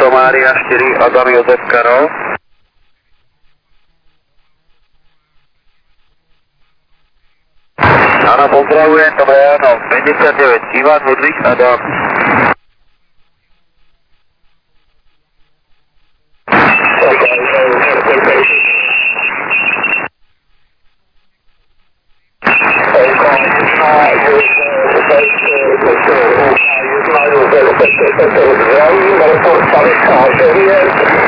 Echo Mária 4, Adam Josef Karol. Áno, pozdravujem, to je áno, 59, Ivan Ludvík Adam. Zdravím, report 59.